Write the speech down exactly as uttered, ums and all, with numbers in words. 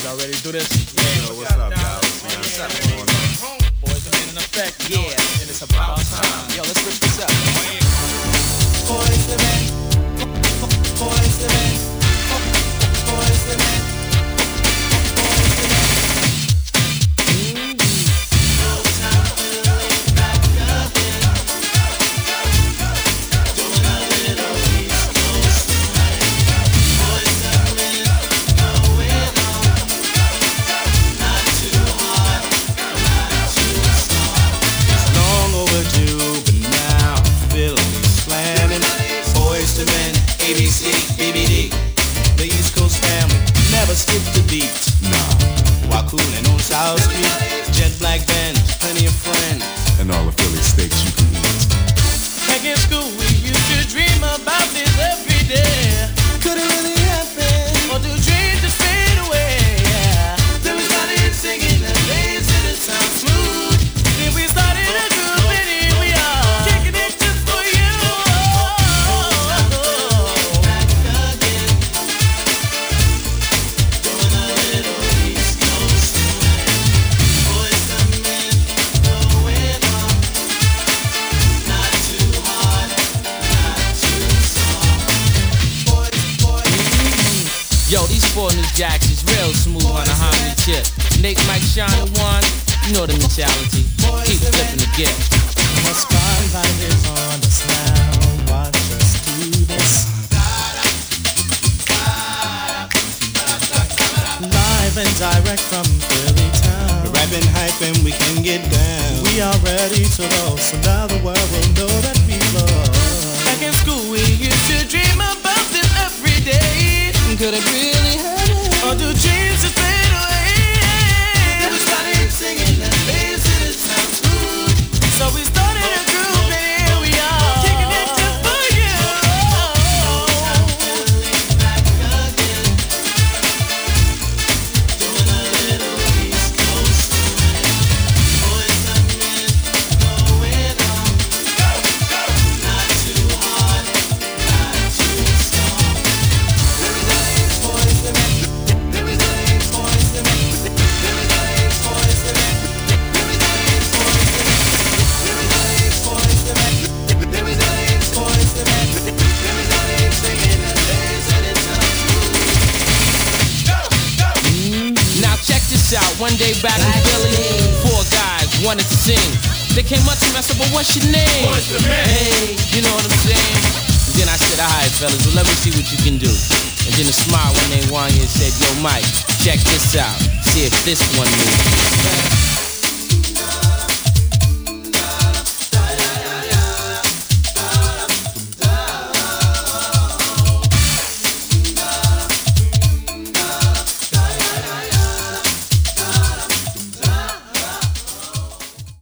Y'all ready to do this? Yo, what's up, y'all? What's up, man? Boys are in effect, yeah, and it's about time. Yo, let's rip this up. Boys the men, boys the men, boys the men, boys the men. No time to lay back again. Doing a little East Coast swing. Boys the men, going on. Not too hard, not too soft. It's long overdue, but now I feel me slamming. Boys to men, A B C, B B D. The East Coast family never skip the beat. Nah, while cooling on South Street, jet black Benz, plenty of friends, And all the Philly steaks you can eat. Back in school, we used to dream about this every day. Could it really happen? Or do dreams just fade away? Yeah. Then we started singing the days of the sound smooth. Then we started a group and here we are, kicking it just for you. Back again, doing a little East Coast swing. Boys the men, going on. Not too hard, not too soft. Boys, boys. Yo, these four new jacks is real smooth on the harmony tip. Nick, Mike, Sean, and one, you know the mentality. Keep flipping the gift. The spotlight is on us now. Watch us do this. Live and direct from Philly town. rapping, hyping, we can get down. We are ready to roll, so now the world will know that we love. Back in school, we used to dream about this every day. Could it really happen? Or do dreams just fade away? Then we started singing the bass and it sounds smooth. So we started a group and here we are, kicking it just for you. Time to lean back again, doing a little East Coast swing. Boys the men, going on. Not too hard, not too soft. Let me dance, boys the men. Let me dance, boys the men. Let me dance, boys the men. Let me dance, boys the men. Let me dance, boys the men. Let me dance, boys the men. Let me dance, singing the days and it sounds smooth. Now check this out. One day back in Philly, four guys wanted to sing. They came up to me, I said, "But what's your name?" Hey, you know what I'm saying? And then I said, "All right, fellas, well, let me see what you can do." And then a smile when they won, and said, "Yo, Mike, check this out. See if this one moves."